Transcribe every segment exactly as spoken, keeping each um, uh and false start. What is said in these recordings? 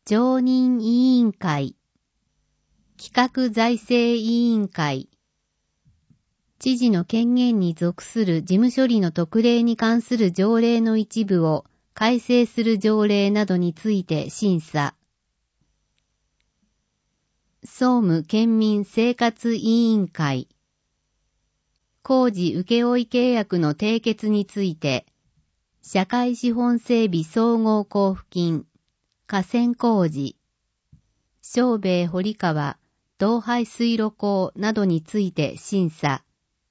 常任委員会、企画財政委員会、知事の権限に属する事務処理の特例に関する条例の一部を改正する条例などについて審査。総務県民生活委員会、工事請負契約の締結について、社会資本整備総合交付金、河川工事、小米堀川、同排水路工などについて審査。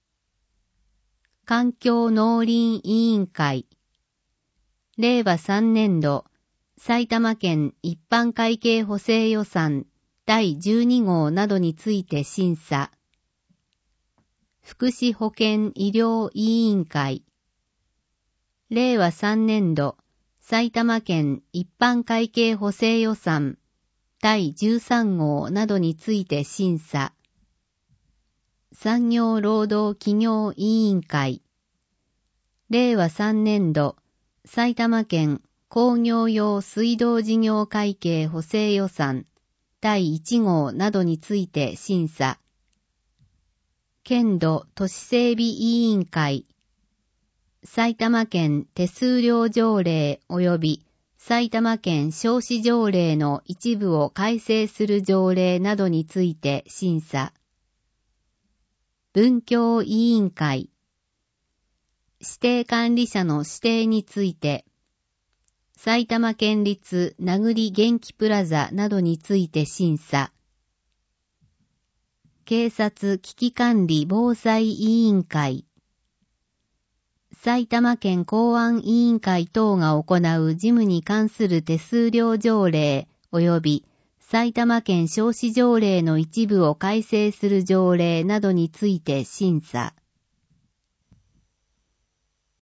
環境農林委員会、令和さんねん度、埼玉県一般会計補正予算だいじゅうに号などについて審査。福祉保健医療委員会、令和さんねん度、埼玉県一般会計補正予算だいじゅうさん号などについて審査。産業労働企業委員会、令和さんねん度、埼玉県工業用水道事業会計補正予算だいいち号などについて審査。県土都市整備委員会、埼玉県手数料条例及び埼玉県商資条例の一部を改正する条例などについて審査。文教委員会、指定管理者の指定について、埼玉県立名栗元気プラザなどについて審査。警察危機管理防災委員会、埼玉県公安委員会等が行う事務に関する手数料条例及び埼玉県商資条例の一部を改正する条例などについて審査。